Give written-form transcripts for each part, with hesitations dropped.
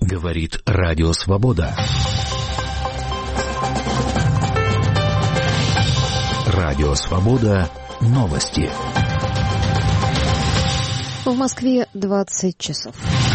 Говорит Радио Свобода. Радио Свобода. Новости. В Москве 20 часов.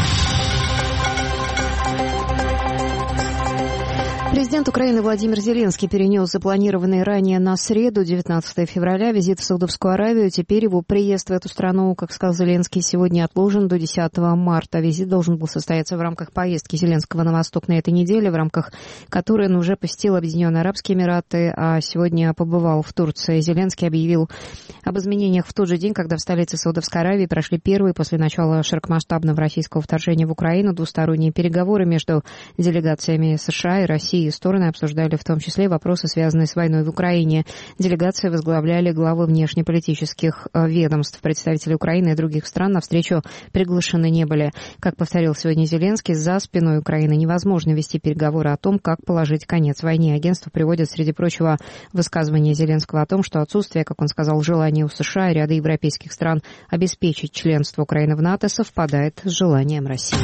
Президент Украины Владимир Зеленский перенес запланированный ранее на среду, 19 февраля, визит в Саудовскую Аравию. Теперь его приезд в эту страну, как сказал Зеленский, сегодня отложен до 10 марта. Визит должен был состояться в рамках поездки Зеленского на восток на этой неделе, в рамках которой он уже посетил Объединенные Арабские Эмираты, а сегодня побывал в Турции. Зеленский объявил об изменениях в тот же день, когда в столице Саудовской Аравии прошли первые после начала широкомасштабного российского вторжения в Украину двусторонние переговоры между делегациями США и России. Стороны обсуждали в том числе вопросы, связанные с войной в Украине. Делегации возглавляли главы внешнеполитических ведомств. Представители Украины и других стран на встречу приглашены не были. Как повторил сегодня Зеленский, за спиной Украины невозможно вести переговоры о том, как положить конец войне. Агентство приводит, среди прочего, высказывание Зеленского о том, что отсутствие, как он сказал, желания у США и ряда европейских стран обеспечить членство Украины в НАТО совпадает с желанием России.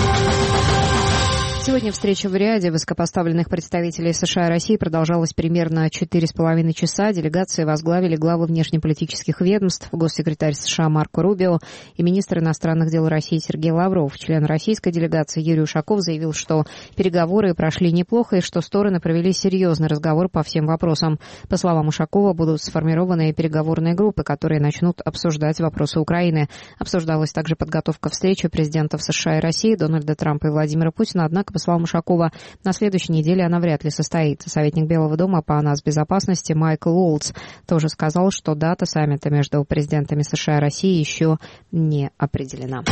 Сегодня встреча в Риаде высокопоставленных представителей США и России продолжалась примерно 4,5 часа. Делегации возглавили главы внешнеполитических ведомств, госсекретарь США Марко Рубио и министр иностранных дел России Сергей Лавров. Член российской делегации Юрий Ушаков заявил, что переговоры прошли неплохо и что стороны провели серьезный разговор по всем вопросам. По словам Ушакова, будут сформированы переговорные группы, которые начнут обсуждать вопросы Украины. Обсуждалась также подготовка встречи президентов США и России Дональда Трампа и Владимира Путина, однако, по словам Ушакова, на следующей неделе она вряд ли состоится. Советник Белого дома по нацбезопасности Майкл Уолтс тоже сказал, что дата саммита между президентами США и России еще не определена.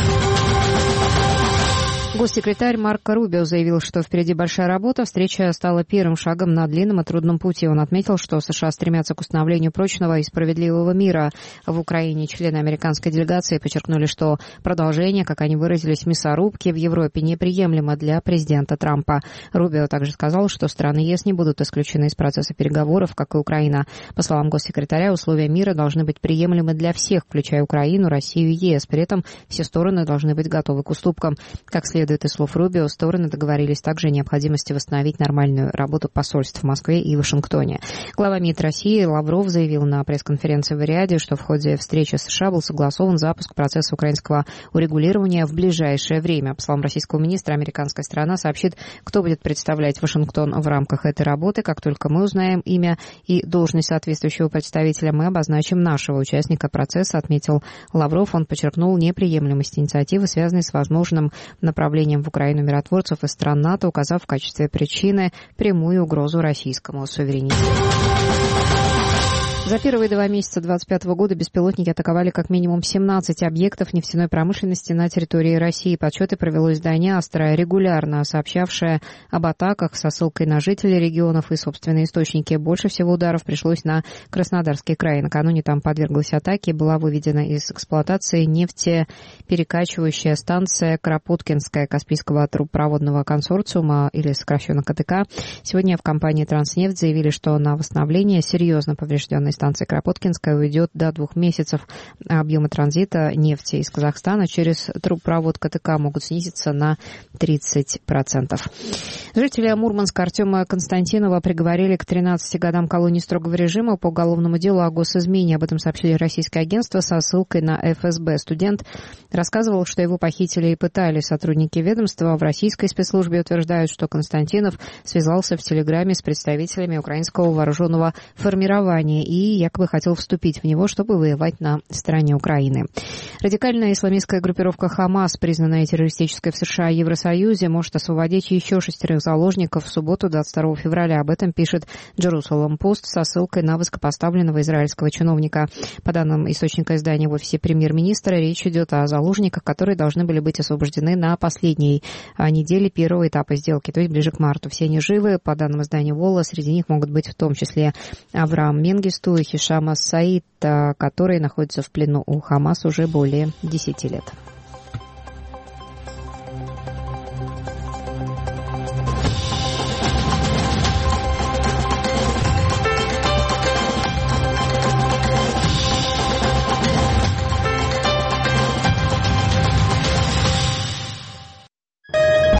Госсекретарь Марко Рубио заявил, что впереди большая работа. Встреча стала первым шагом на длинном и трудном пути. Он отметил, что США стремятся к установлению прочного и справедливого мира в Украине. Члены американской делегации подчеркнули, что продолжение, как они выразились, мясорубки в Европе неприемлемо для президента Трампа. Рубио также сказал, что страны ЕС не будут исключены из процесса переговоров, как и Украина. По словам госсекретаря, условия мира должны быть приемлемы для всех, включая Украину, Россию и ЕС. При этом все стороны должны быть готовы к уступкам. Как следует из слов Рубио, стороны договорились также о необходимости восстановить нормальную работу посольств в Москве и Вашингтоне. Глава МИД России Лавров заявил на пресс-конференции в Риаде, что в ходе встречи с США был согласован запуск процесса украинского урегулирования в ближайшее время. По словам российского министра, американская сторона сообщит, кто будет представлять Вашингтон в рамках этой работы. Как только мы узнаем имя и должность соответствующего представителя, мы обозначим нашего участника процесса, отметил Лавров. Он подчеркнул неприемлемость инициативы, связанной с возможным направлением в Украину миротворцев из стран НАТО, указав в качестве причины прямую угрозу российскому суверенитету. За первые 2 месяца 2025 года беспилотники атаковали как минимум 17 объектов нефтяной промышленности на территории России. Подсчеты провело издание «Астра», регулярно сообщавшее об атаках со ссылкой на жителей регионов и собственные источники. Больше всего ударов пришлось на Краснодарский край. Накануне там подверглась атаке, была выведена из эксплуатации нефтеперекачивающая станция Кропоткинская Каспийского трубопроводного консорциума, или сокращенно КТК. Сегодня в компании «Транснефть» заявили, что на восстановление серьезно поврежденной станции Кропоткинская уйдет до 2 месяцев. Объемы транзита нефти из Казахстана через трубопровод КТК могут снизиться на 30%. Жителя Мурманска Артема Константинова приговорили к 13 годам колонии строгого режима по уголовному делу о госизмене. Об этом сообщили российское агентство со ссылкой на ФСБ. Студент рассказывал, что его похитили и пытали сотрудники ведомства. В российской спецслужбе утверждают, что Константинов связался в Телеграме с представителями украинского вооруженного формирования и якобы хотел вступить в него, чтобы воевать на стороне Украины. Радикальная исламистская группировка «Хамас», признанная террористической в США и Евросоюзе, может освободить еще 6 заложников в субботу, 22 февраля. Об этом пишет Jerusalem Post со ссылкой на высокопоставленного израильского чиновника. По данным источника издания в офисе премьер-министра, речь идет о заложниках, которые должны были быть освобождены на последней неделе первого этапа сделки, то есть ближе к марту. Все они живы. По данным издания Волла, среди них могут быть в том числе Авраам Менгисту и Хишам ас-Саид, которые находятся в плену у Хамас уже более 10 лет.